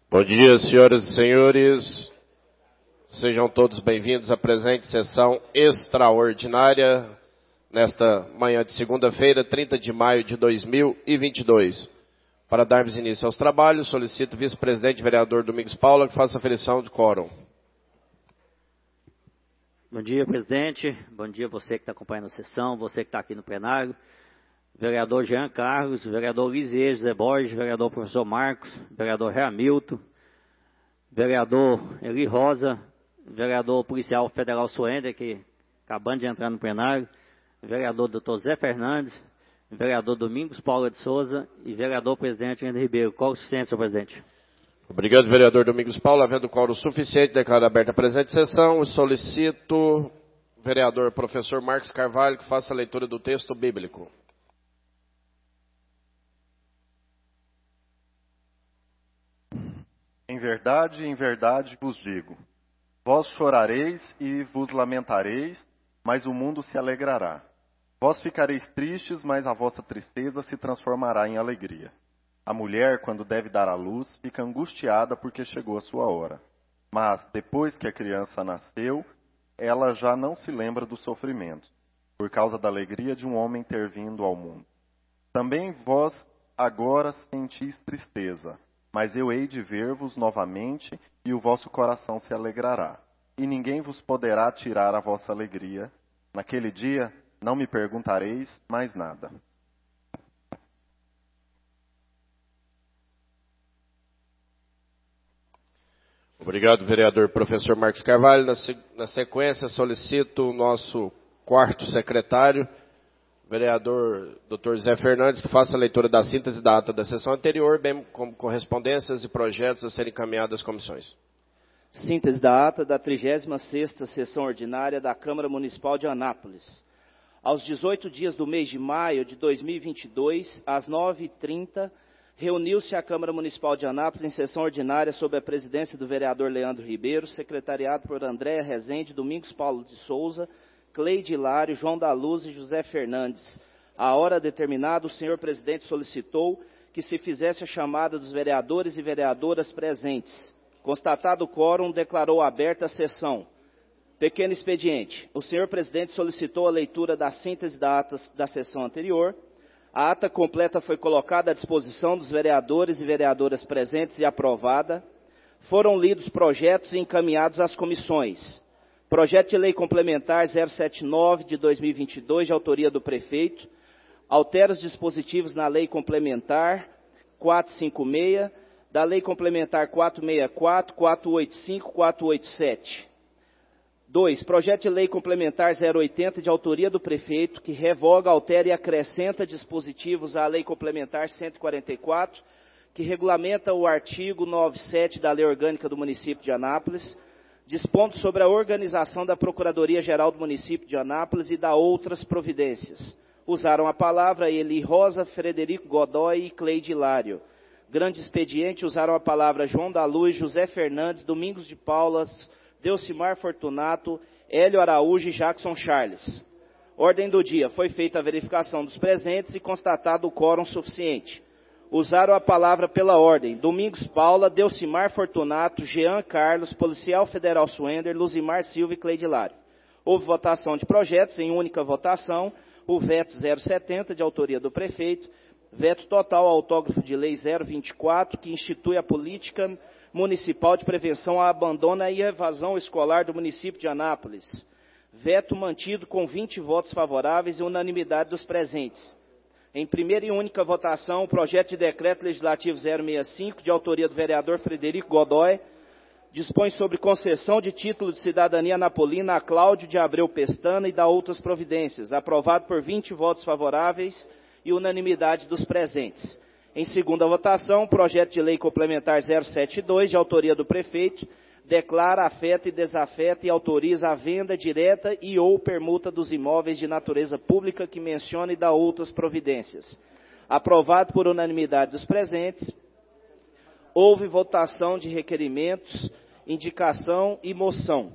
Bom dia, senhoras e senhores. Sejam todos bem-vindos à presente sessão extraordinária nesta manhã de segunda-feira, 30 de maio de 2022. Para darmos início aos trabalhos, solicito o vice-presidente vereador Domingos Paula que faça a aferição de quórum. Bom dia, presidente. Bom dia você que está acompanhando a sessão, você que está aqui no plenário. Vereador Jean Carlos, vereador Lisier José Borges, vereador professor Marcos, vereador Hamilton, vereador Eli Rosa, vereador policial federal Suender, que acabando de entrar no plenário, vereador Dr. Zé Fernandes, vereador Domingos Paula de Souza e vereador presidente André Ribeiro. Qual o suficiente, senhor presidente? Obrigado, vereador Domingos Paula. Havendo quórum suficiente, declaro aberta a presente sessão e solicito o vereador professor Marcos Carvalho que faça a leitura do texto bíblico. Em verdade vos digo, vós chorareis e vos lamentareis, mas o mundo se alegrará. Vós ficareis tristes, mas a vossa tristeza se transformará em alegria. A mulher, quando deve dar à luz, fica angustiada porque chegou a sua hora. Mas, depois que a criança nasceu, ela já não se lembra do sofrimento, por causa da alegria de um homem ter vindo ao mundo. Também vós agora sentis tristeza, mas eu hei de ver-vos novamente, e o vosso coração se alegrará. E ninguém vos poderá tirar a vossa alegria. Naquele dia não me perguntareis mais nada. Obrigado, vereador professor Marcos Carvalho. Na sequência, solicito o nosso quarto secretário, vereador Dr. Zé Fernandes, que faça a leitura da síntese da ata da sessão anterior, bem como correspondências e projetos a serem encaminhados às comissões. Síntese da ata da 36ª sessão ordinária da Câmara Municipal de Anápolis. Aos 18 dias do mês de maio de 2022, às 9h30, reuniu-se a Câmara Municipal de Anápolis em sessão ordinária sob a presidência do vereador Leandro Ribeiro, secretariado por Andréa Rezende, Domingos Paulo de Souza, Cleide Hilário, João da Luz e José Fernandes. À hora determinada, o senhor presidente solicitou que se fizesse a chamada dos vereadores e vereadoras presentes. Constatado o quórum, declarou aberta a sessão. Pequeno expediente. O senhor presidente solicitou a leitura da síntese da ata da sessão anterior. A ata completa foi colocada à disposição dos vereadores e vereadoras presentes e aprovada. Foram lidos projetos e encaminhados às comissões. Projeto de Lei Complementar 079 de 2022, de autoria do prefeito, altera os dispositivos na Lei Complementar 456, da Lei Complementar 464, 485, 487. 2. Projeto de Lei Complementar 080, de autoria do prefeito, que revoga, altera e acrescenta dispositivos à Lei Complementar 144, que regulamenta o artigo 97 da Lei Orgânica do Município de Anápolis, dispondo sobre a organização da Procuradoria-Geral do Município de Anápolis e da outras providências. Usaram a palavra Eli Rosa, Frederico Godoy e Cleide Hilário. Grande expediente, usaram a palavra João da Luz, José Fernandes, Domingos de Paulas, Delcimar Fortunato, Hélio Araújo e Jackson Charles. Ordem do dia. Foi feita a verificação dos presentes e constatado o quórum suficiente. Usaram a palavra pela ordem: Domingos Paula, Delcimar Fortunato, Jean Carlos, Policial Federal Suender, Luzimar Silva e Cleide Hilário. Houve votação de projetos em única votação. O veto 070, de autoria do prefeito. Veto total ao autógrafo de lei 024, que institui a política municipal de prevenção à abandono e evasão escolar do município de Anápolis. Veto mantido com 20 votos favoráveis e unanimidade dos presentes. Em primeira e única votação, o projeto de decreto legislativo 065, de autoria do vereador Frederico Godoy, dispõe sobre concessão de título de cidadania napolina a Cláudio de Abreu Pestana e da outras providências, aprovado por 20 votos favoráveis e unanimidade dos presentes. Em segunda votação, o projeto de lei complementar 072, de autoria do prefeito, declara, afeta e desafeta e autoriza a venda direta e ou permuta dos imóveis de natureza pública que menciona e dá outras providências. Aprovado por unanimidade dos presentes, houve votação de requerimentos, indicação e moção.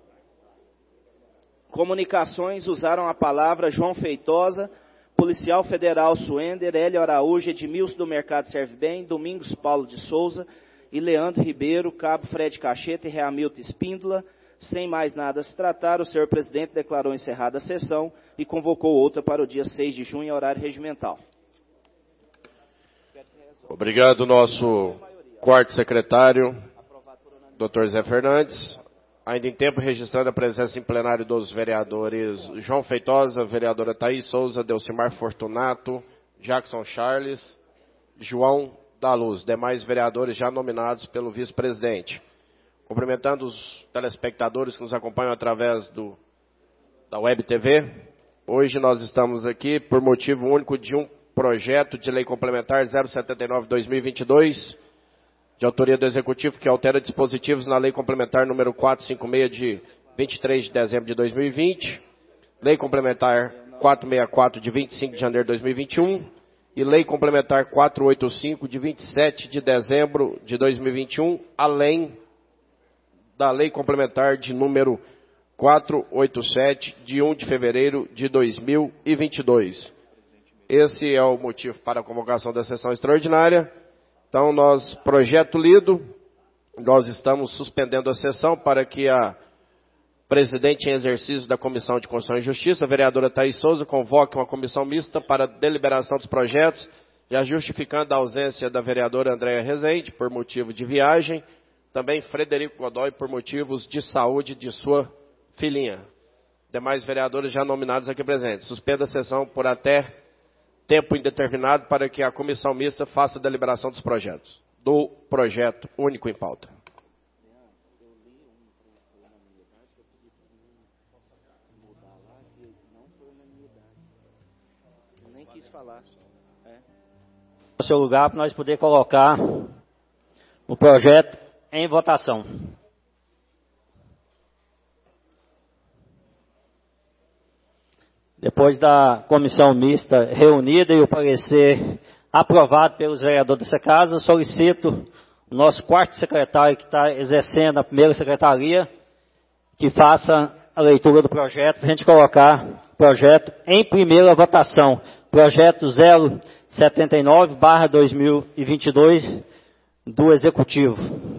Comunicações usaram a palavra João Feitosa, Policial Federal Suender, Hélio Araújo, Edmilson do Mercado Serve Bem, Domingos Paulo de Souza e Leandro Ribeiro, cabo Fred Cacheta e Reamilton Espíndola. Sem mais nada a se tratar, o senhor presidente declarou encerrada a sessão e convocou outra para o dia 6 de junho, em horário regimental. Obrigado, nosso quarto secretário, Dr. Zé Fernandes. Ainda em tempo, registrando a presença em plenário dos vereadores João Feitosa, vereadora Thaís Souza, Delcimar Fortunato, Jackson Charles, João da Luz, demais vereadores já nominados pelo vice-presidente. Cumprimentando os telespectadores que nos acompanham através da Web TV. Hoje nós estamos aqui por motivo único de um projeto de lei complementar 079/2022, de autoria do Executivo, que altera dispositivos na lei complementar número 456 de 23 de dezembro de 2020, lei complementar 464 de 25 de janeiro de 2021 e lei complementar 485 de 27 de dezembro de 2021, além da lei complementar de número 487 de 1 de fevereiro de 2022. Esse é o motivo para a convocação da sessão extraordinária. Então, projeto lido, nós estamos suspendendo a sessão para que a presidente em exercício da Comissão de Constituição e Justiça, a vereadora Thaís Souza, convoque uma comissão mista para deliberação dos projetos, já justificando a ausência da vereadora Andréa Rezende por motivo de viagem, também Frederico Godoy por motivos de saúde de sua filhinha. Demais vereadores já nominados aqui presentes. Suspenda a sessão por até tempo indeterminado para que a comissão mista faça a deliberação dos projetos. Do projeto único em pauta. Eu nem quis falar. No seu lugar, para nós poder colocar o projeto em votação. Depois da comissão mista reunida e o parecer aprovado pelos vereadores dessa casa, solicito o nosso quarto secretário, que está exercendo a primeira secretaria, que faça a leitura do projeto, para a gente colocar o projeto em primeira votação. Projeto 079/2022 do Executivo.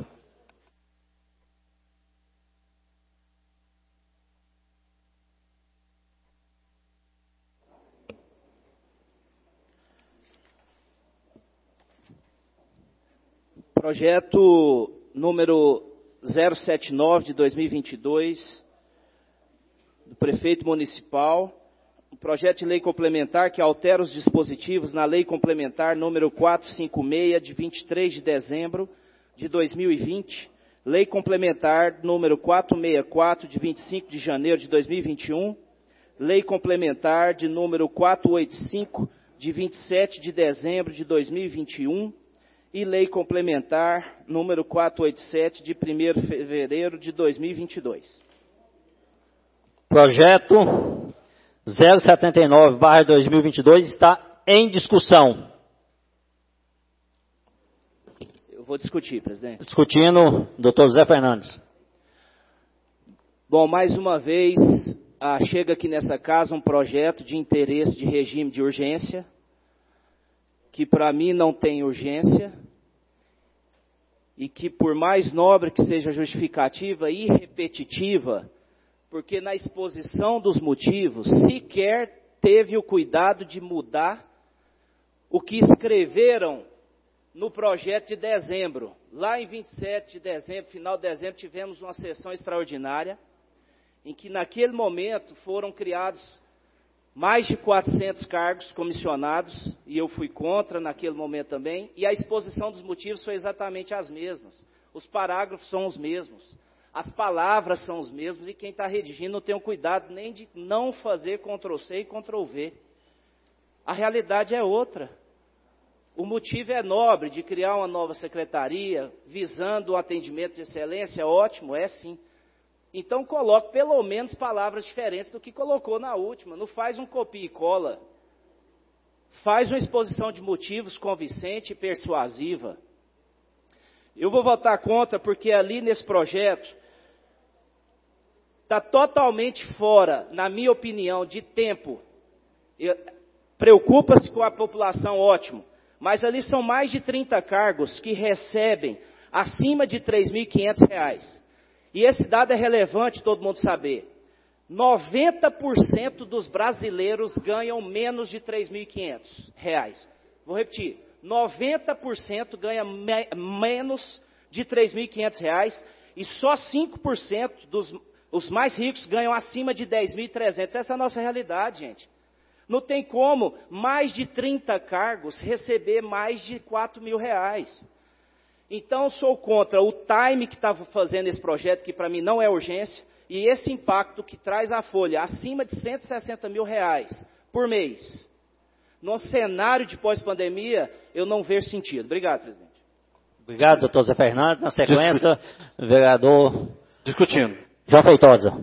Projeto número 079 de 2022, do prefeito municipal, um projeto de lei complementar que altera os dispositivos na lei complementar número 456 de 23 de dezembro de 2020, lei complementar número 464 de 25 de janeiro de 2021, lei complementar de número 485 de 27 de dezembro de 2021, e lei complementar número 487 de 1º de fevereiro de 2022. Projeto 079/2022 está em discussão. Eu vou discutir, presidente. Discutindo, doutor Zé Fernandes. Bom, mais uma vez, chega aqui nessa casa um projeto de interesse de regime de urgência, que para mim não tem urgência, e que por mais nobre que seja a justificativa e repetitiva, porque na exposição dos motivos sequer teve o cuidado de mudar o que escreveram no projeto de dezembro. Lá em 27 de dezembro, final de dezembro, tivemos uma sessão extraordinária, em que naquele momento foram criados mais de 400 cargos comissionados, e eu fui contra naquele momento também, e a exposição dos motivos foi exatamente as mesmas. Os parágrafos são os mesmos, as palavras são os mesmos, e quem está redigindo não tem o cuidado nem de não fazer Ctrl+C e Ctrl+V. A realidade é outra. O motivo é nobre de criar uma nova secretaria, visando o atendimento de excelência, ótimo, é sim. Então coloque pelo menos palavras diferentes do que colocou na última. Não faz um copia e cola. Faz uma exposição de motivos convincente e persuasiva. Eu vou votar contra porque ali nesse projeto está totalmente fora, na minha opinião, de tempo. Preocupa-se com a população, ótimo. Mas ali são mais de 30 cargos que recebem acima de R$ 3.500. E esse dado é relevante todo mundo saber. 90% dos brasileiros ganham menos de R$ 3.500. Vou repetir. 90% ganha menos de R$ 3.500 e só 5% os mais ricos ganham acima de 10.300. Essa é a nossa realidade, gente. Não tem como mais de 30 cargos receber mais de R$ 4.000. Então, sou contra o time que estava fazendo esse projeto, que para mim não é urgência, e esse impacto que traz a folha acima de R$ 160 mil por mês. No cenário de pós-pandemia, eu não vejo sentido. Obrigado, presidente. Obrigado, doutor Zé Fernando. Na sequência, vereador... Discutindo. João Feitosa.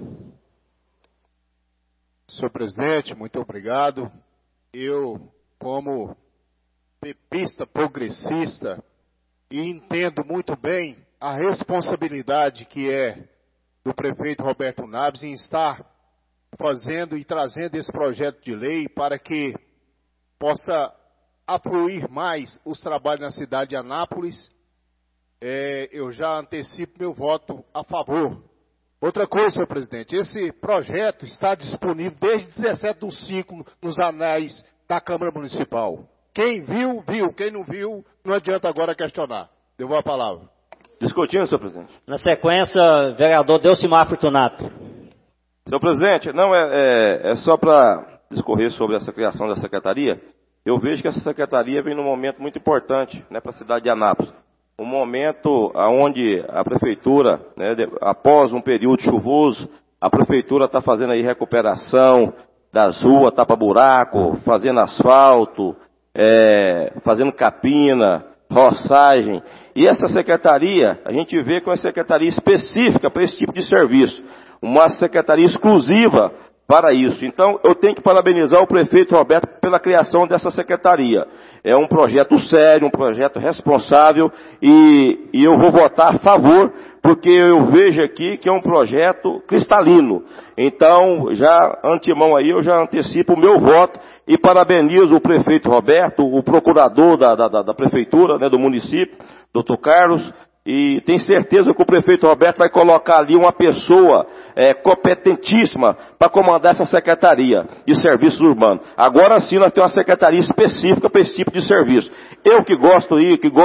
Senhor presidente, muito obrigado. Eu, como pepista progressista, e entendo muito bem a responsabilidade que é do prefeito Roberto Naves em estar fazendo e trazendo esse projeto de lei para que possa afluir mais os trabalhos na cidade de Anápolis. Eu já antecipo meu voto a favor. Outra coisa, senhor presidente, esse projeto está disponível desde 17/5 nos anais da Câmara Municipal. Quem viu, viu. Quem não viu, não adianta agora questionar. Devolvo a palavra. Discutindo, senhor presidente. Na sequência, vereador Delcimar Fortunato. Senhor presidente, não é só para discorrer sobre essa criação da secretaria. Eu vejo que essa secretaria vem num momento muito importante, né, para a cidade de Anápolis. Um momento onde a prefeitura, né, após um período chuvoso, a prefeitura está fazendo aí recuperação das ruas, tapa-buraco, fazendo asfalto, fazendo capina, roçagem. E essa secretaria, a gente vê que é uma secretaria específica para esse tipo de serviço. Uma secretaria exclusiva para isso. Então, eu tenho que parabenizar o prefeito Roberto pela criação dessa secretaria. É um projeto sério, um projeto responsável, e eu vou votar a favor, porque eu vejo aqui que é um projeto cristalino. Então, já antemão aí, eu já antecipo o meu voto e parabenizo o prefeito Roberto, o procurador da prefeitura, né, do município, doutor Carlos. E tenho certeza que o prefeito Roberto vai colocar ali uma pessoa competentíssima para comandar essa secretaria de serviços urbanos. Agora sim nós temos uma secretaria específica para esse tipo de serviço. Eu que gosto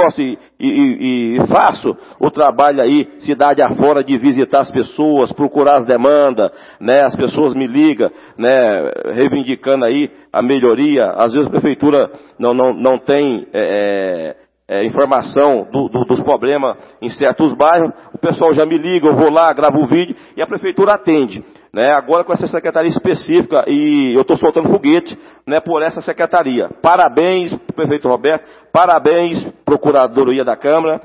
e faço o trabalho aí, cidade afora, de visitar as pessoas, procurar as demandas, né? As pessoas me ligam, né? Reivindicando aí a melhoria. Às vezes a prefeitura não tem... informação dos problemas em certos bairros, o pessoal já me liga, eu vou lá, gravo o vídeo e a prefeitura atende, né? Agora com essa secretaria específica, e eu estou soltando foguete, né, por essa secretaria. Parabéns, prefeito Roberto, parabéns, procuradoria da Câmara,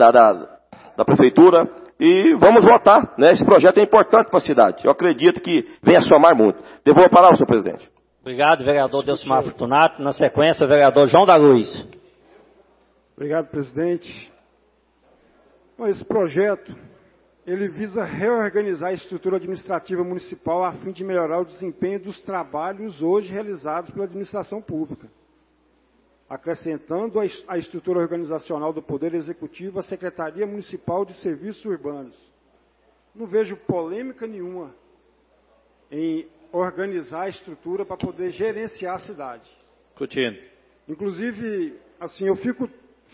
da prefeitura, e vamos votar, né? Esse projeto é importante para a cidade, eu acredito que venha somar muito. Devolvo a palavra, senhor presidente. Obrigado, vereador Delcimar Fortunato. Na sequência, vereador João da Luz. Obrigado, presidente. Bom, esse projeto, ele visa reorganizar a estrutura administrativa municipal a fim de melhorar o desempenho dos trabalhos hoje realizados pela administração pública, acrescentando à estrutura organizacional do Poder Executivo a Secretaria Municipal de Serviços Urbanos. Não vejo polêmica nenhuma em organizar a estrutura para poder gerenciar a cidade. Discutindo. Inclusive, assim, eu fico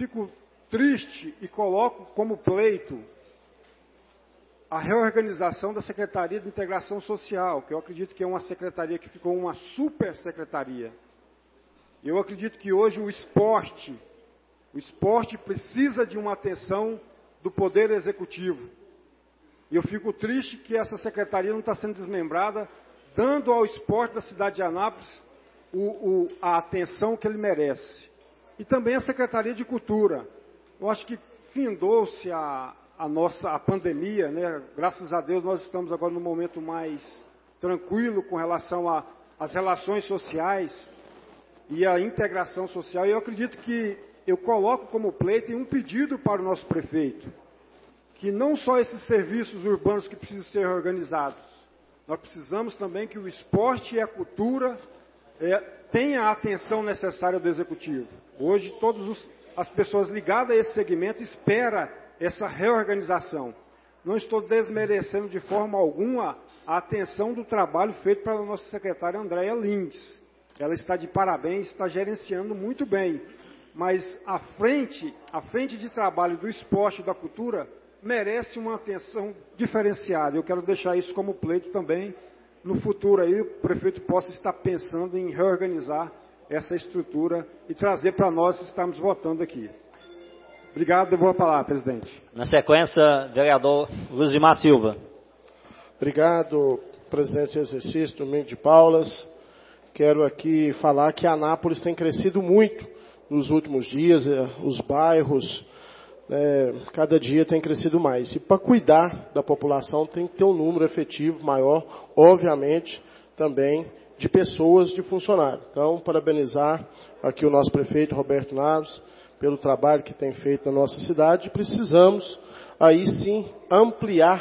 triste e coloco como pleito a reorganização da Secretaria de Integração Social, que eu acredito que é uma secretaria que ficou uma super secretaria. Eu acredito que hoje o esporte precisa de uma atenção do Poder Executivo. E eu fico triste que essa secretaria não está sendo desmembrada, dando ao esporte da cidade de Anápolis a atenção que ele merece. E também a Secretaria de Cultura. Eu acho que findou-se a pandemia, né? Graças a Deus nós estamos agora num momento mais tranquilo com relação às relações sociais e à integração social. E eu acredito que eu coloco como pleito um pedido para o nosso prefeito, que não só esses serviços urbanos que precisam ser organizados, nós precisamos também que o esporte e a cultura tenha a atenção necessária do Executivo. Hoje, todas as pessoas ligadas a esse segmento esperam essa reorganização. Não estou desmerecendo de forma alguma a atenção do trabalho feito pela nossa secretária Andréia Lindes. Ela está de parabéns, está gerenciando muito bem. Mas a frente de trabalho do esporte e da cultura merece uma atenção diferenciada. Eu quero deixar isso como pleito também. No futuro aí, o prefeito possa estar pensando em reorganizar essa estrutura e trazer para nós estarmos votando aqui. Obrigado, devolvo a palavra, presidente. Na sequência, vereador Luzimar Silva. Obrigado, presidente em exercício, Domingos de Paulas. Quero aqui falar que Anápolis tem crescido muito nos últimos dias, os bairros, cada dia tem crescido mais. E para cuidar da população tem que ter um número efetivo maior, obviamente, também de pessoas, de funcionários. Então, parabenizar aqui o nosso prefeito, Roberto Naves, pelo trabalho que tem feito na nossa cidade. Precisamos, aí sim, ampliar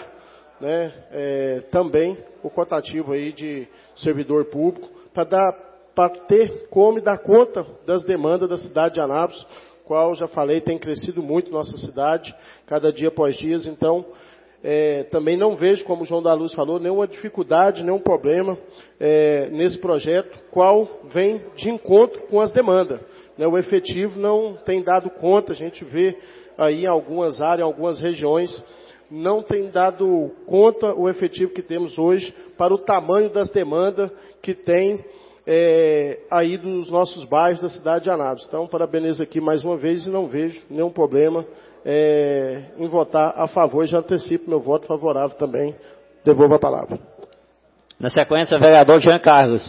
também o cotativo aí de servidor público, para ter como dar conta das demandas da cidade de Anápolis, qual, já falei, tem crescido muito nossa cidade, cada dia após dia. Então, também não vejo, como o João da Luz falou, nenhuma dificuldade, nenhum problema nesse projeto, qual vem de encontro com as demandas. O efetivo não tem dado conta, a gente vê aí em algumas áreas, em algumas regiões, não tem dado conta o efetivo que temos hoje para o tamanho das demandas que tem aí dos nossos bairros da cidade de Anápolis. Então, parabenizo aqui mais uma vez e não vejo nenhum problema em votar a favor. Já antecipo meu voto favorável também. Devolvo a palavra. Na sequência, vereador Jean Carlos.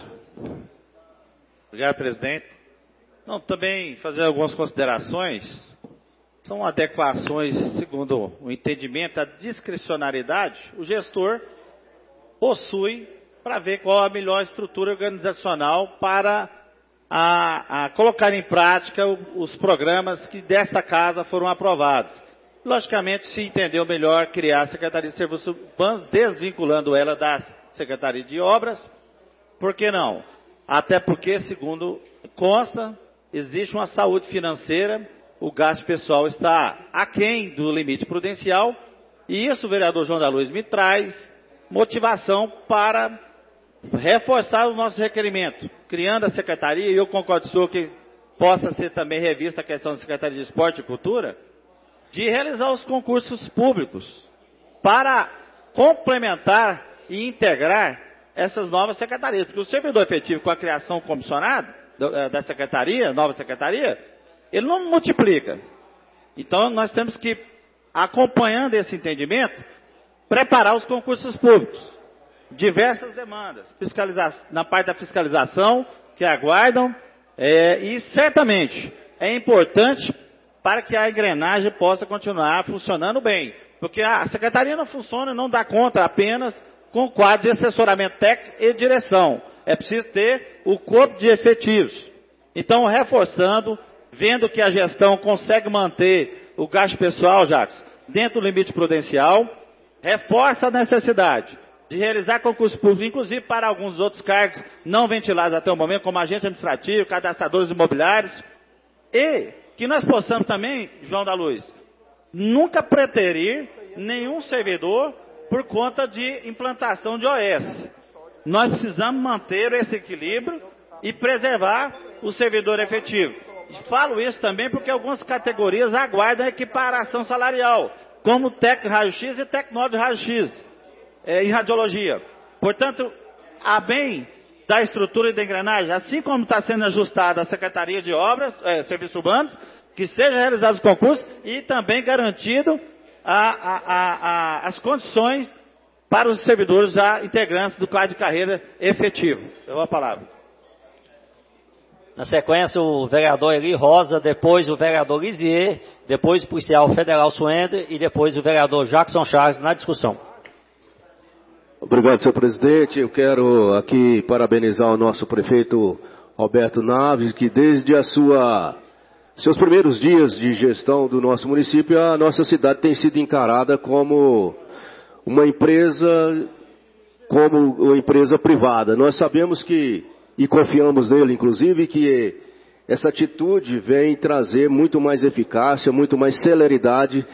Obrigado, presidente. Não, também fazer algumas considerações. São adequações, segundo o entendimento, da discricionariedade. O gestor possui para ver qual a melhor estrutura organizacional para colocar em prática os programas que desta casa foram aprovados. Logicamente, se entendeu melhor criar a Secretaria de Serviços Urbanos, desvinculando ela da Secretaria de Obras, por que não? Até porque, segundo consta, existe uma saúde financeira, o gasto pessoal está aquém do limite prudencial, e isso o vereador João da Luz me traz motivação para reforçar o nosso requerimento, criando a secretaria, e eu concordo com o senhor que possa ser também revista a questão da Secretaria de Esporte e Cultura, de realizar os concursos públicos para complementar e integrar essas novas secretarias, porque o servidor efetivo com a criação comissionada da secretaria, nova secretaria, ele não multiplica. Então nós temos que, acompanhando esse entendimento, preparar os concursos públicos. Diversas demandas, na parte da fiscalização, que aguardam, e certamente é importante para que a engrenagem possa continuar funcionando bem. Porque a secretaria não funciona, não dá conta apenas com o quadro de assessoramento técnico e direção. É preciso ter o corpo de efetivos. Então, reforçando, vendo que a gestão consegue manter o gasto pessoal, Jacques, dentro do limite prudencial, reforça a necessidade de realizar concurso público, inclusive para alguns outros cargos não ventilados até o momento, como agente administrativo, cadastradores imobiliários, e que nós possamos também, João da Luz, nunca preterir nenhum servidor por conta de implantação de OS. Nós precisamos manter esse equilíbrio e preservar o servidor efetivo. Falo isso também porque algumas categorias aguardam equiparação salarial, como técnico raio-x e técnico de raio-x em radiologia. Portanto, a bem da estrutura e da engrenagem, assim como está sendo ajustada a Secretaria de Obras, Serviços Urbanos, que seja realizado os concursos e também garantido as condições para os servidores já integrantes do quadro de carreira efetivo. Eu vou a palavra. Na sequência, o vereador Eli Rosa, depois o vereador Lisier, depois o policial federal Suender e depois o vereador Jackson Charles na discussão. Obrigado, senhor presidente. Eu quero aqui parabenizar o nosso prefeito Roberto Naves, que desde seus primeiros dias de gestão do nosso município, a nossa cidade tem sido encarada como uma empresa privada. Nós sabemos e confiamos nele, inclusive, que essa atitude vem trazer muito mais eficácia, muito mais celeridade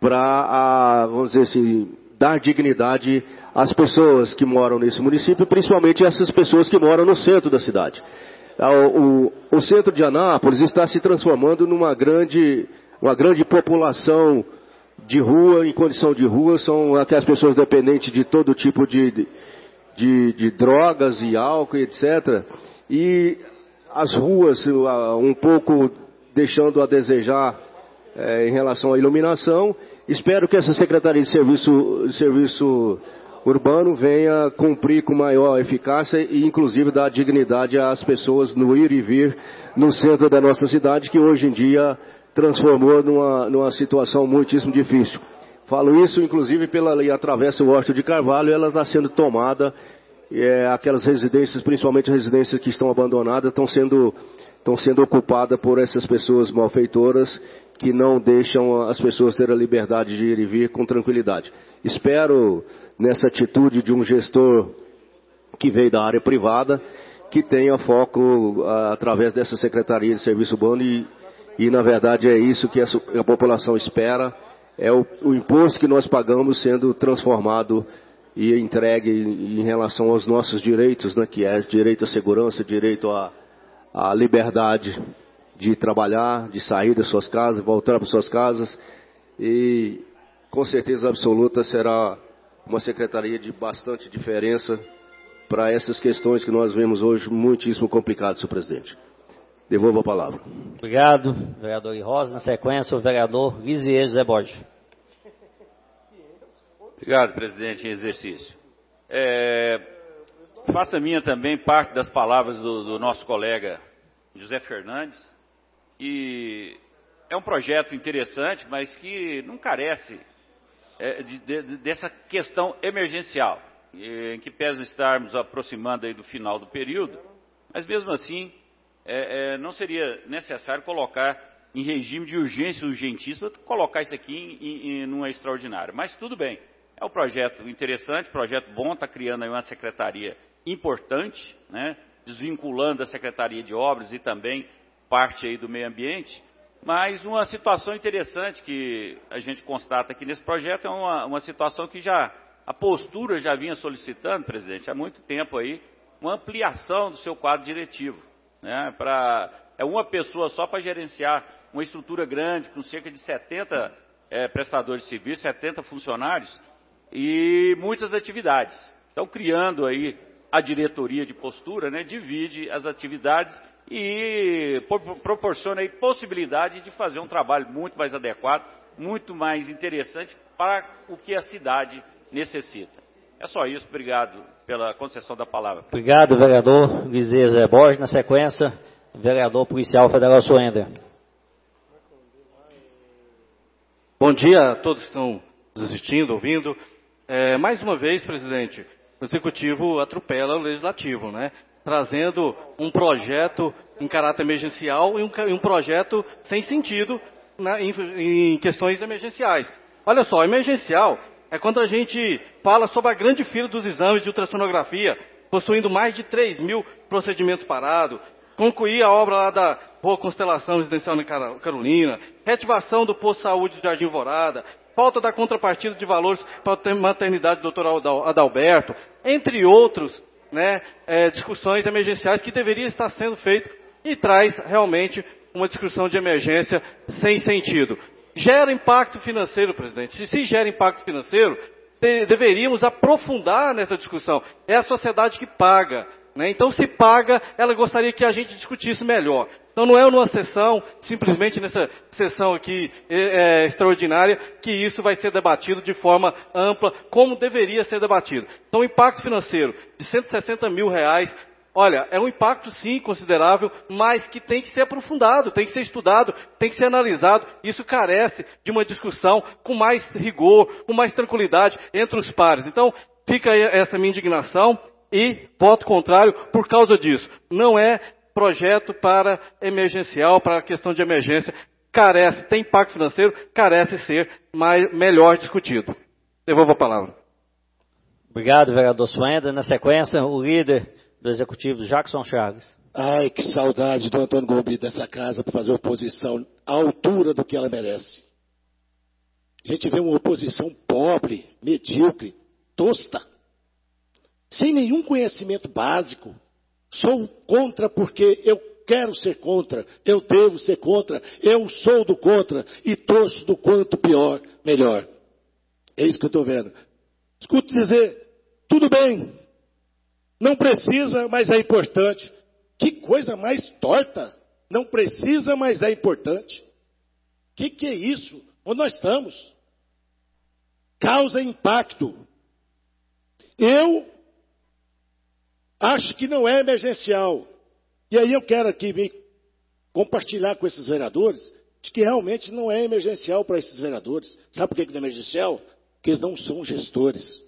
para, vamos dizer assim, dar dignidade às pessoas que moram nesse município, principalmente essas pessoas que moram no centro da cidade. O centro de Anápolis está se transformando numa grande população de rua, em condição de rua, são aquelas pessoas dependentes de todo tipo de drogas e álcool, etc. E as ruas um pouco deixando a desejar em relação à iluminação. Espero que essa Secretaria de Serviço Urbano venha cumprir com maior eficácia e inclusive dar dignidade às pessoas no ir e vir no centro da nossa cidade, que hoje em dia transformou numa situação muitíssimo difícil. Falo isso inclusive pela lei Atravessa o Horto de Carvalho, ela está sendo tomada, aquelas residências, principalmente residências que estão abandonadas, estão sendo ocupadas por essas pessoas malfeitoras que não deixam as pessoas ter a liberdade de ir e vir com tranquilidade. Espero, nessa atitude de um gestor que veio da área privada, que tenha foco através dessa Secretaria de Serviço Urbano e na verdade é isso que a população espera, é o imposto que nós pagamos sendo transformado e entregue em relação aos nossos direitos, né, que é direito à segurança, direito à liberdade de trabalhar, de sair das suas casas, voltar para suas casas, e com certeza absoluta será uma secretaria de bastante diferença para essas questões que nós vemos hoje muitíssimo complicadas, senhor presidente. Devolvo a palavra. Obrigado, vereador Rosa. Na sequência, o vereador Lisier José Borges. Obrigado, presidente, em exercício. Faça minha também parte das palavras do nosso colega José Fernandes. E é um projeto interessante, mas que não carece dessa questão emergencial, em que pese estarmos aproximando aí do final do período, mas mesmo assim não seria necessário colocar em regime de urgência urgentíssima, colocar isso aqui numa extraordinária. Mas tudo bem, é um projeto interessante, projeto bom, está criando aí uma secretaria importante, né, desvinculando a Secretaria de Obras e também parte aí do meio ambiente, mas uma situação interessante que a gente constata aqui nesse projeto é uma situação que a postura já vinha solicitando, presidente, há muito tempo aí, uma ampliação do seu quadro diretivo, né, é uma pessoa só para gerenciar uma estrutura grande, com cerca de 70 prestadores de serviço, 70 funcionários e muitas atividades. Então, criando aí a diretoria de postura, né, divide as atividades e proporciona aí possibilidade de fazer um trabalho muito mais adequado, muito mais interessante para o que a cidade necessita. É só isso, obrigado pela concessão da palavra. Obrigado, vereador Lisier José Borges. Na sequência, vereador policial federal Soender. Bom dia a todos que estão nos assistindo, ouvindo. Mais uma vez, presidente, o Executivo atropela o Legislativo, né? Trazendo um projeto em caráter emergencial e um projeto sem sentido, né, em questões emergenciais. Olha só, emergencial é quando a gente fala sobre a grande fila dos exames de ultrassonografia, possuindo mais de 3.000 procedimentos parados, concluir a obra lá da Rua Constelação Residencial na Carolina, reativação do posto de saúde de Jardim Alvorada, falta da contrapartida de valores para a maternidade do Dr. Adalberto, entre outros, né, discussões emergenciais que deveria estar sendo feito e traz realmente uma discussão de emergência sem sentido. Gera impacto financeiro, presidente. Se gera impacto financeiro, deveríamos aprofundar nessa discussão. É a sociedade que paga, né? Então, se paga, ela gostaria que a gente discutisse melhor. Então, não é numa sessão, simplesmente nessa sessão aqui extraordinária, que isso vai ser debatido de forma ampla, como deveria ser debatido. Então, o impacto financeiro de R$160 mil, olha, é um impacto sim considerável, mas que tem que ser aprofundado, tem que ser estudado, tem que ser analisado. Isso carece de uma discussão com mais rigor, com mais tranquilidade entre os pares. Então, fica aí essa minha indignação e voto contrário por causa disso. Não é projeto para emergencial, para a questão de emergência. Carece, tem impacto financeiro, carece ser melhor discutido. Devolvo a palavra. Obrigado, vereador Soender. Na sequência, o líder do Executivo, Jackson Chagas. Ai, que saudade do Antônio Golbi dessa casa para fazer oposição à altura do que ela merece. A gente vê uma oposição pobre, medíocre, tosca, sem nenhum conhecimento básico. Sou contra porque eu quero ser contra, eu devo ser contra, eu sou do contra e torço do quanto pior, melhor. É isso que eu estou vendo. Escuto dizer, tudo bem, não precisa, mas é importante. Que coisa mais torta! Não precisa, mas é importante. Que é isso? Onde nós estamos? Causa impacto. Eu acho que não é emergencial. E aí eu quero aqui me compartilhar com esses vereadores de que realmente não é emergencial para esses vereadores. Sabe por que não é emergencial? Porque eles não são gestores.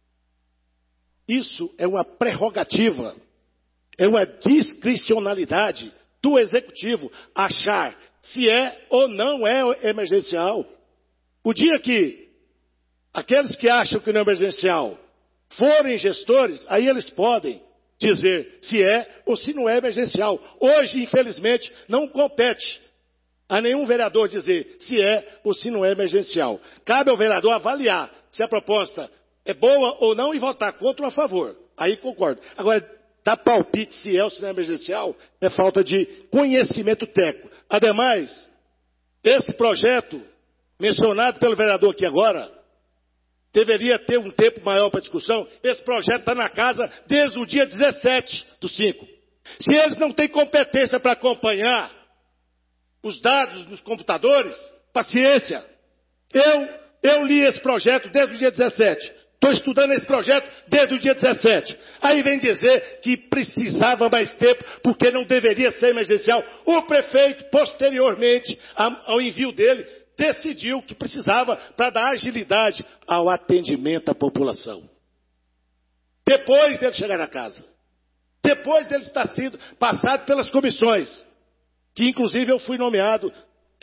Isso é uma prerrogativa, é uma discricionalidade do executivo achar se é ou não é emergencial. O dia que aqueles que acham que não é emergencial forem gestores, aí eles podem dizer se é ou se não é emergencial. Hoje, infelizmente, não compete a nenhum vereador dizer se é ou se não é emergencial. Cabe ao vereador avaliar se a proposta é boa ou não e votar contra ou a favor. Aí concordo. Agora, dar palpite se é ou se não é emergencial é falta de conhecimento técnico. Ademais, esse projeto mencionado pelo vereador aqui agora deveria ter um tempo maior para discussão. Esse projeto está na casa desde o dia 17/5. Se eles não têm competência para acompanhar os dados nos computadores, paciência. Eu li esse projeto desde o dia 17. Estou estudando esse projeto desde o dia 17. Aí vem dizer que precisava mais tempo porque não deveria ser emergencial. O prefeito, posteriormente ao envio dele, decidiu que precisava para dar agilidade ao atendimento à população. Depois dele chegar na casa. Depois dele estar sido passado pelas comissões. Que inclusive eu fui nomeado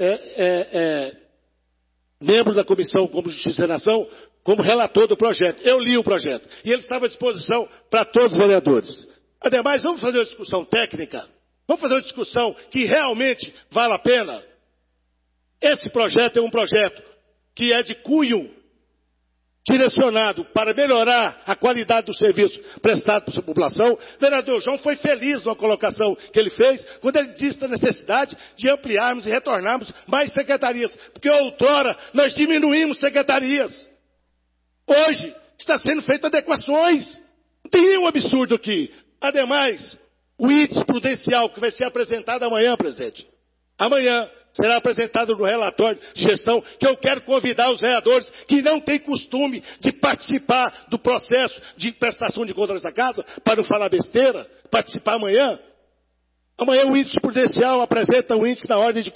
membro da Comissão como Justiça e Nação, como relator do projeto. Eu li o projeto. E ele estava à disposição para todos os vereadores. Ademais, vamos fazer uma discussão técnica? Vamos fazer uma discussão que realmente vale a pena? Esse projeto é um projeto que é de cunho direcionado para melhorar a qualidade do serviço prestado para a população. O vereador João foi feliz na colocação que ele fez, quando ele disse da necessidade de ampliarmos e retornarmos mais secretarias. Porque outrora nós diminuímos secretarias. Hoje está sendo feitas adequações. Não tem nenhum absurdo aqui. Ademais, o índice prudencial que vai ser apresentado amanhã, presidente. Amanhã será apresentado no relatório de gestão, que eu quero convidar os vereadores que não têm costume de participar do processo de prestação de contas dessa casa, para não falar besteira, participar amanhã. Amanhã o índice prudencial apresenta um índice na ordem de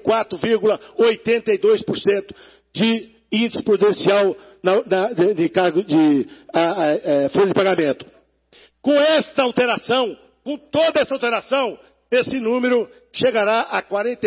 44,82% de índice prudencial de cargo de folha de pagamento. Com esta alteração, com toda essa alteração, esse número chegará a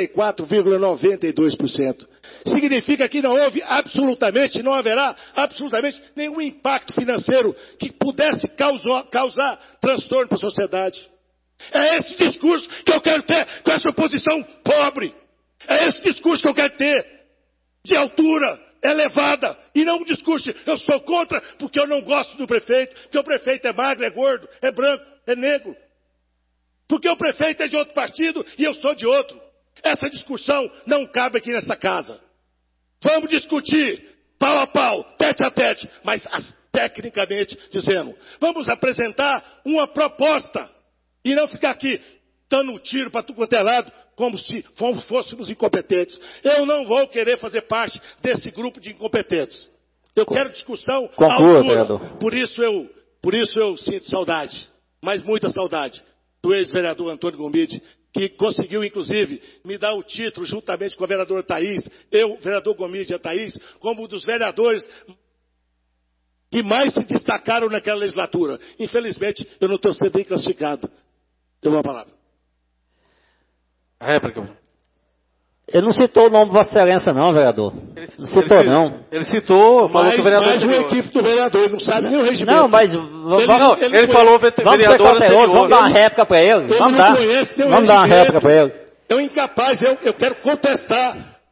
44,92%. Significa que não haverá absolutamente nenhum impacto financeiro que pudesse causar transtorno para a sociedade. É esse discurso que eu quero ter com essa oposição pobre. É esse discurso que eu quero ter, de altura elevada, e não um discurso, eu sou contra porque eu não gosto do prefeito, porque o prefeito é magro, é gordo, é branco, é negro. Porque o prefeito é de outro partido e eu sou de outro. Essa discussão não cabe aqui nessa casa. Vamos discutir pau a pau, tete a tete, mas tecnicamente dizendo. Vamos apresentar uma proposta e não ficar aqui dando um tiro para tudo quanto é lado, como se fôssemos incompetentes. Eu não vou querer fazer parte desse grupo de incompetentes. Eu quero discussão à altura. Por isso eu sinto saudade, mas muita saudade, do ex-vereador Antônio Gomide, que conseguiu, inclusive, me dar o título, juntamente com a vereadora Thaís, eu, vereador Gomide e a Thaís, como um dos vereadores que mais se destacaram naquela legislatura. Infelizmente, eu não estou sendo bem classificado. Deu uma palavra. Réplica. Ele não citou o nome de Vossa Excelência, não, vereador. Não citou, não. Ele citou, falou que o vereador... Mais uma equipe do vereador, não sabe nem o regimento. Não, mas... Ele falou vereador anterior. Vamos dar uma réplica para ele. Vamos dar uma réplica para ele. É um incapaz, eu quero contestar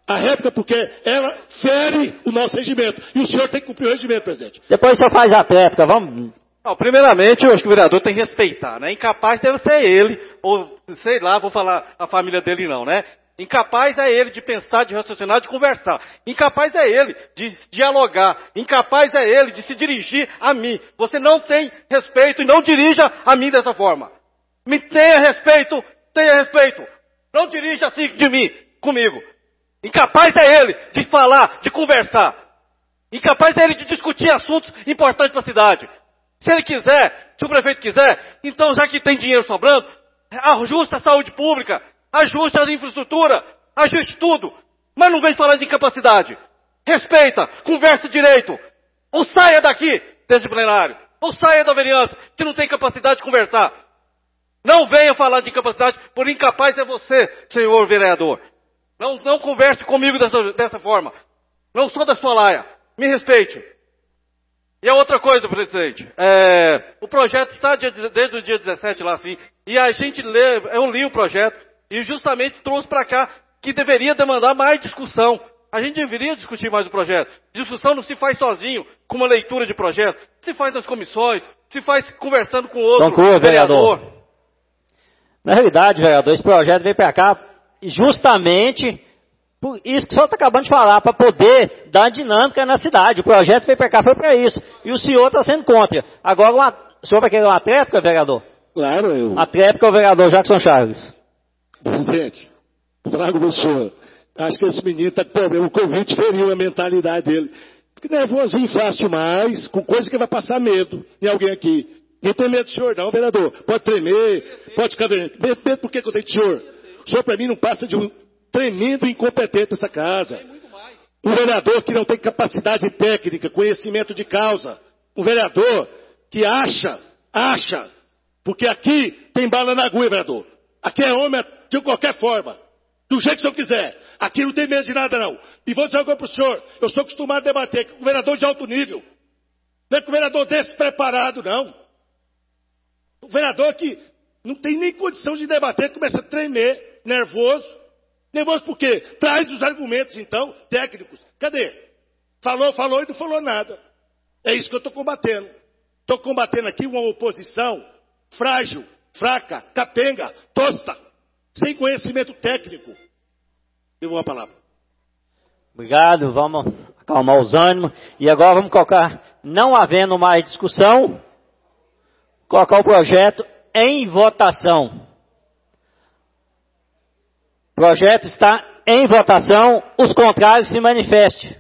A réplica porque ela fere o nosso regimento. E o senhor tem que cumprir o regimento, presidente. Depois o senhor faz a réplica, vamos... Não, primeiramente, eu acho que o vereador tem que respeitar, né? Incapaz deve ser ele, ou sei lá, vou falar a família dele não, né? Incapaz é ele de pensar, de raciocinar, de conversar. Incapaz é ele de dialogar. Incapaz é ele de se dirigir a mim. Você não tem respeito e não dirija a mim dessa forma. Me tenha respeito, tenha respeito. Não dirija assim de mim, comigo. Incapaz é ele de falar, de conversar. Incapaz é ele de discutir assuntos importantes para a cidade. Se ele quiser, se o prefeito quiser, então já que tem dinheiro sobrando, ajuste a saúde pública, ajuste a infraestrutura, ajuste tudo. Mas não vem falar de incapacidade. Respeita, conversa direito. Ou saia daqui, desse plenário. Ou saia da vereança, que não tem capacidade de conversar. Não venha falar de incapacidade, por incapaz é você, senhor vereador. Não converse comigo dessa forma. Não sou da sua laia. Me respeite. E a outra coisa, presidente, o projeto está desde o dia 17 lá assim, e a gente eu li o projeto e justamente trouxe para cá que deveria demandar mais discussão. A gente deveria discutir mais o projeto. Discussão não se faz sozinho, com uma leitura de projeto, se faz nas comissões, se faz conversando com outro vereador. Na realidade, vereador, esse projeto veio para cá justamente... Por isso que o senhor está acabando de falar, para poder dar dinâmica na cidade. O projeto veio para cá, foi para isso. E o senhor está sendo contra. Agora, o senhor vai querer uma tréplica, vereador? Claro, eu... A tréplica é o vereador Jackson Chaves. Presidente, trago o senhor. Acho que esse menino está com problema. O Covid feriu a mentalidade dele. Fica nervosinho fácil demais, com coisa que vai passar medo em alguém aqui. Não tem medo do senhor não, vereador. Pode tremer, pode ficar vermelho. Medo por que eu tenho do senhor? O senhor para mim não passa de um... tremendo incompetente essa casa. Um vereador que não tem capacidade técnica, conhecimento de causa. Um vereador que acha, porque aqui tem bala na agulha, vereador. Aqui é homem de qualquer forma, do jeito que o senhor quiser. Aqui não tem medo de nada não. E vou dizer uma coisa para o senhor, eu sou acostumado a debater com um vereador de alto nível. Não é com um vereador despreparado, não. Um vereador que não tem nem condição de debater, começa a tremer, nervoso. Nervoso por quê? Traz os argumentos, então, técnicos. Cadê? Falou e não falou nada. É isso que eu estou combatendo. Estou combatendo aqui uma oposição frágil, fraca, capenga, tosta, sem conhecimento técnico. Deu uma palavra. Obrigado, vamos acalmar os ânimos. E agora vamos colocar, não havendo mais discussão, colocar o projeto em votação. O projeto está em votação, os contrários se manifestem.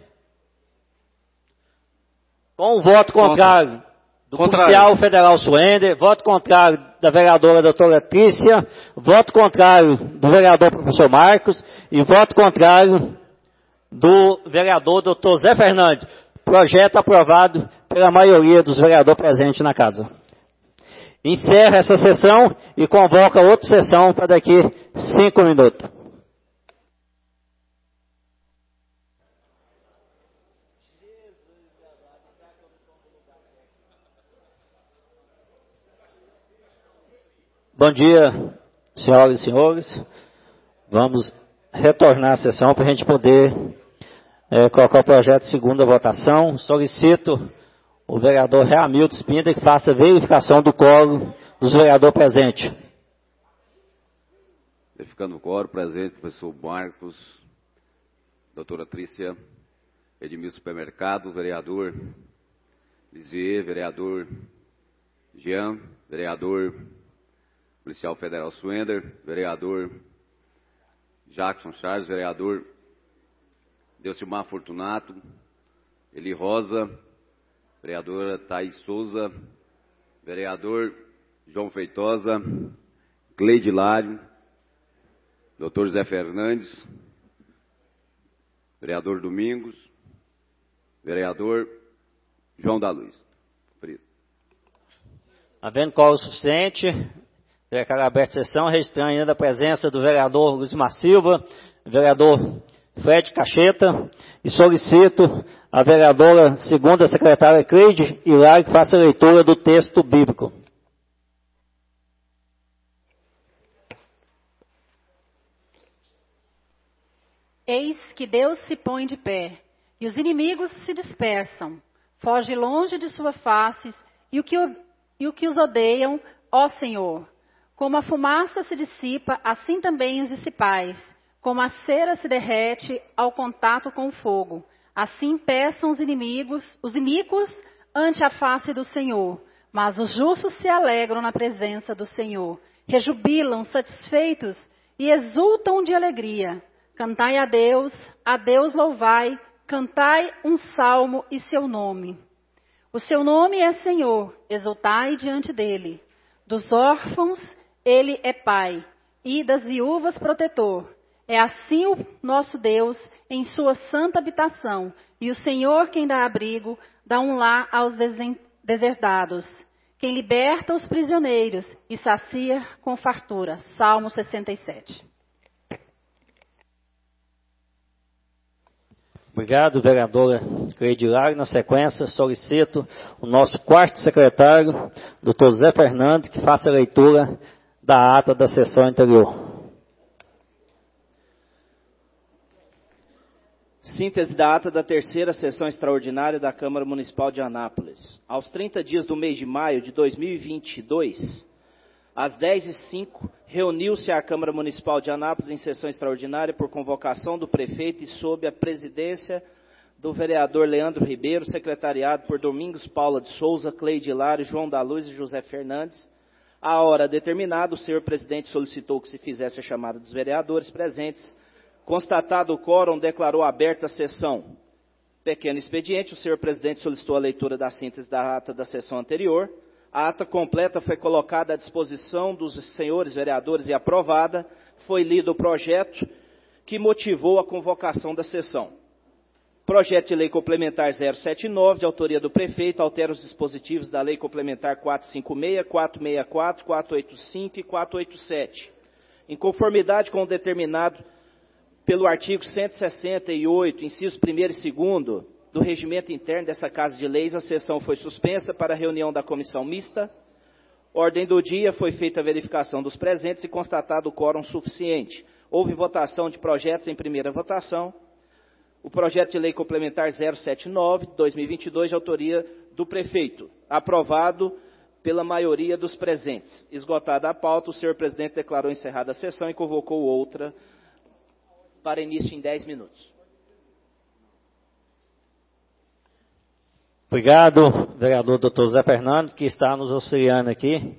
Com o voto contrário do policial federal Suender, voto contrário da vereadora doutora Trícia, voto contrário do vereador professor Marcos e voto contrário do vereador doutor Zé Fernandes. Projeto aprovado pela maioria dos vereadores presentes na casa. Encerra essa sessão e convoca outra sessão para daqui 5 minutos. Bom dia, senhoras e senhores. Vamos retornar à sessão para a gente poder colocar o projeto em segunda votação. Solicito o vereador Hamilton Spinda que faça verificação do quórum dos vereadores presentes. Verificando o quórum, presente professor Marcos, doutora Trícia, Edmilson Supermercado, vereador Lisier, vereador Jean, vereador policial federal Suender, vereador Jackson Charles, vereador Delcimar Fortunato, Eli Rosa, vereadora Thaís Souza, vereador João Feitosa, Cleide Lário, doutor José Fernandes, vereador Domingos, vereador João da Luz. Havendo quórum suficiente, declaro aberta a sessão, registrando ainda a presença do vereador Luizmar Silva, vereador Fred Cacheta, e solicito a vereadora segunda secretária Cleide Hilário que faça a leitura do texto bíblico. Eis que Deus se põe de pé, e os inimigos se dispersam. Foge longe de sua face, e o que os odeiam, ó Senhor. Como a fumaça se dissipa, assim também os dissipais. Como a cera se derrete ao contato com o fogo, assim peçam os iníquos ante a face do Senhor. Mas os justos se alegram na presença do Senhor, rejubilam satisfeitos e exultam de alegria. Cantai a Deus louvai, cantai um salmo e seu nome. O seu nome é Senhor, exultai diante dele. Dos órfãos ele é pai, e das viúvas protetor. É assim o nosso Deus em sua santa habitação, e o Senhor quem dá abrigo, dá um lar aos deserdados, quem liberta os prisioneiros e sacia com fartura. Salmo 67. Obrigado, vereadora Cleidilário. Na sequência, solicito o nosso quarto secretário, doutor Zé Fernandes, que faça a leitura da ata da sessão anterior. Síntese da ata da terceira sessão extraordinária da Câmara Municipal de Anápolis. Aos 30 dias do mês de maio de 2022, às 10h05, reuniu-se a Câmara Municipal de Anápolis em sessão extraordinária por convocação do prefeito e sob a presidência do vereador Leandro Ribeiro, secretariado por Domingos Paula de Souza, Cleide Hilário, João da Luz e José Fernandes. À hora determinada, o senhor presidente solicitou que se fizesse a chamada dos vereadores presentes. Constatado o quórum, declarou aberta a sessão. Pequeno expediente, o senhor presidente solicitou a leitura da síntese da ata da sessão anterior. A ata completa foi colocada à disposição dos senhores vereadores e aprovada. Foi lido o projeto que motivou a convocação da sessão. Projeto de Lei Complementar 079, de autoria do prefeito, altera os dispositivos da Lei Complementar 456, 464, 485 e 487. Em conformidade com o determinado pelo artigo 168, incisos 1º e 2º do regimento interno dessa Casa de Leis, a sessão foi suspensa para a reunião da comissão mista. Ordem do dia, foi feita a verificação dos presentes e constatado o quórum suficiente. Houve votação de projetos em primeira votação. O projeto de lei complementar 079, de 2022, de autoria do prefeito, aprovado pela maioria dos presentes. Esgotada a pauta, o senhor presidente declarou encerrada a sessão e convocou outra para início em 10 minutos. Obrigado, vereador doutor Zé Fernandes, que está nos auxiliando aqui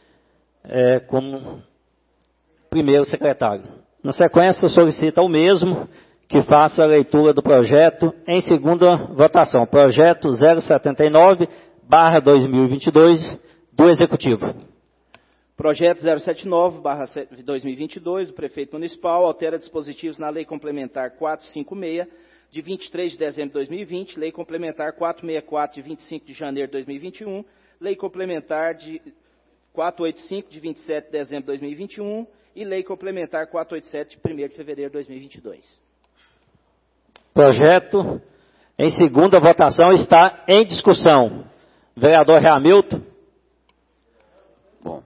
como primeiro secretário. Na sequência, solicito ao mesmo que faça a leitura do projeto em segunda votação. Projeto 079/2022 do Executivo. Projeto 079/2022, do Prefeito Municipal, altera dispositivos na Lei Complementar 456, de 23 de dezembro de 2020, Lei Complementar 464, de 25 de janeiro de 2021, Lei Complementar de 485, de 27 de dezembro de 2021 e Lei Complementar 487, de 1º de fevereiro de 2022. Projeto em segunda votação está em discussão. Vereador Hamilton. Bom.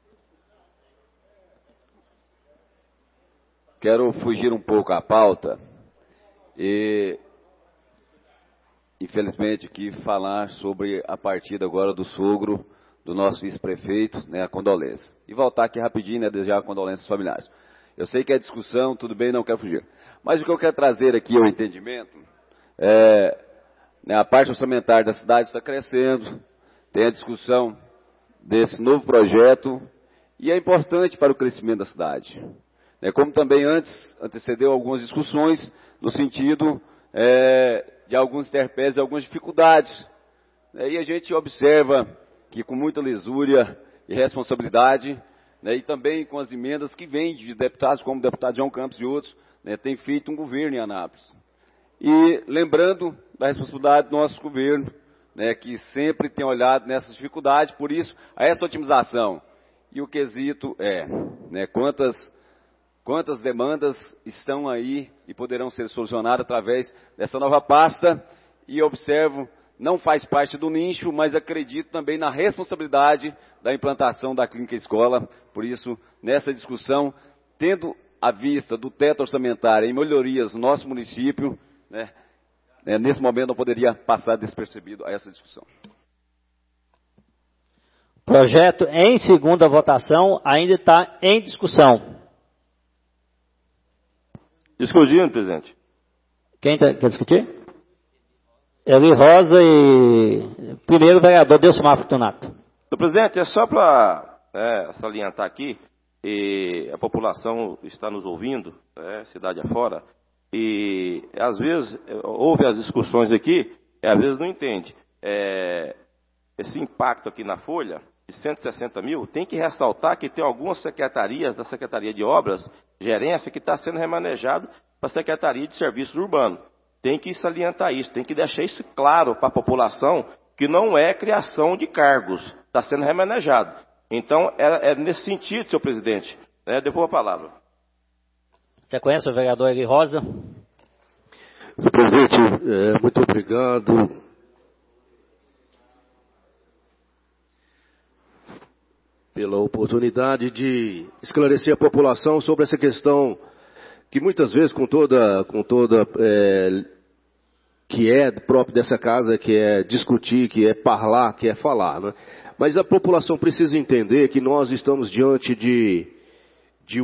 Quero fugir um pouco à pauta e, infelizmente, aqui falar sobre a partida agora do sogro do nosso vice-prefeito, né, a condolência. E voltar aqui rapidinho, né, desejar condolências familiares. Eu sei que é discussão, tudo bem, não quero fugir. Mas o que eu quero trazer aqui ao entendimento né, a parte orçamentária da cidade está crescendo, tem a discussão desse novo projeto e é importante para o crescimento da cidade. Como também antes antecedeu algumas discussões no sentido de alguns interpédios, algumas dificuldades. E a gente observa que com muita lisúria e responsabilidade, e também com as emendas que vêm de deputados, como o deputado João Campos e outros, tem feito um governo em Anápolis. E lembrando da responsabilidade do nosso governo, que sempre tem olhado nessas dificuldades, por isso, a essa otimização. E o quesito quantas demandas estão aí e poderão ser solucionadas através dessa nova pasta. E observo, não faz parte do nicho, mas acredito também na responsabilidade da implantação da clínica escola. Por isso, nessa discussão, tendo à vista do teto orçamentário em melhorias no nosso município, né, nesse momento não poderia passar despercebido a essa discussão. Projeto em segunda votação ainda está em discussão. Discutindo, presidente. Quem quer discutir? Eli Rosa e primeiro o vereador Delcimar Fortunato. Senhor presidente, é só para salientar aqui, e a população está nos ouvindo, cidade afora, e às vezes houve as discussões aqui, e às vezes não entende. Esse impacto aqui na folha, de 160 mil, tem que ressaltar que tem algumas secretarias, da Secretaria de Obras, gerência, que está sendo remanejado para a Secretaria de Serviços Urbanos. Tem que salientar isso, tem que deixar isso claro para a população, que não é criação de cargos, está sendo remanejado. Então, é nesse sentido, senhor presidente. Devolvo a palavra. Você conhece o vereador Eli Rosa? Senhor presidente, muito obrigado. Pela oportunidade de esclarecer a população sobre essa questão que muitas vezes com toda que é próprio dessa casa, que é discutir, que é parlar, que é falar, né? Mas a população precisa entender que nós estamos diante de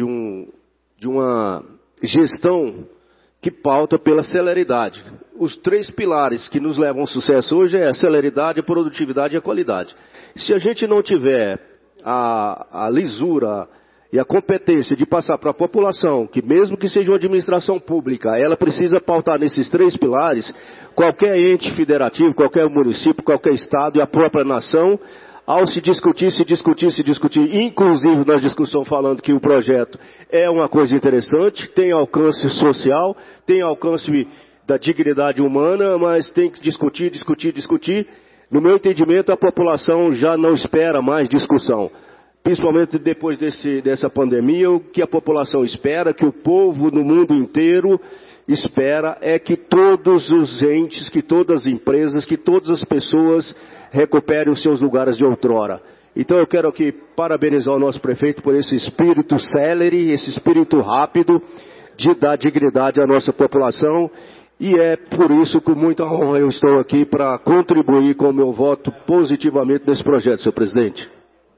uma gestão que pauta pela celeridade. Os 3 pilares que nos levam ao sucesso hoje é a celeridade, a produtividade e a qualidade. Se a gente não tiver a lisura e a competência de passar para a população, que mesmo que seja uma administração pública, ela precisa pautar nesses 3 pilares, qualquer ente federativo, qualquer município, qualquer estado e a própria nação, ao se discutir, inclusive na discussão falando que o projeto é uma coisa interessante, tem alcance social, tem alcance da dignidade humana, mas tem que discutir. No meu entendimento, a população já não espera mais discussão. Principalmente depois dessa pandemia, o que a população espera, que o povo no mundo inteiro espera, é que todos os entes, que todas as empresas, que todas as pessoas recuperem os seus lugares de outrora. Então eu quero aqui parabenizar o nosso prefeito por esse espírito célere, esse espírito rápido de dar dignidade à nossa população. E é por isso, com muita honra, eu estou aqui para contribuir com o meu voto positivamente nesse projeto, senhor presidente.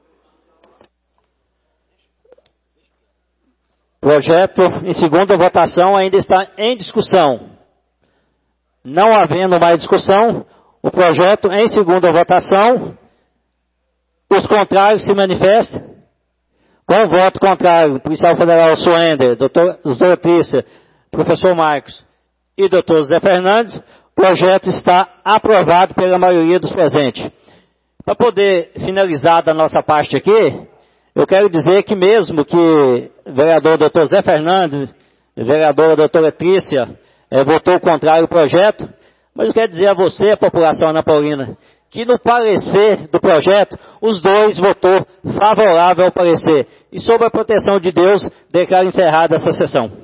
Projeto em segunda votação ainda está em discussão. Não havendo mais discussão, o projeto em segunda votação, os contrários se manifestam. Com o voto contrário, policial federal Suender, doutora Trícia, professor Marcos e doutor José Fernandes, o projeto está aprovado pela maioria dos presentes. Para poder finalizar da nossa parte aqui, eu quero dizer que mesmo que o vereador doutor Zé Fernandes, a vereadora doutora Trícia, votou contrário ao projeto, mas eu quero dizer a você, a população anapolina, que no parecer do projeto, os 2 votou favorável ao parecer. E sob a proteção de Deus, declaro encerrada essa sessão.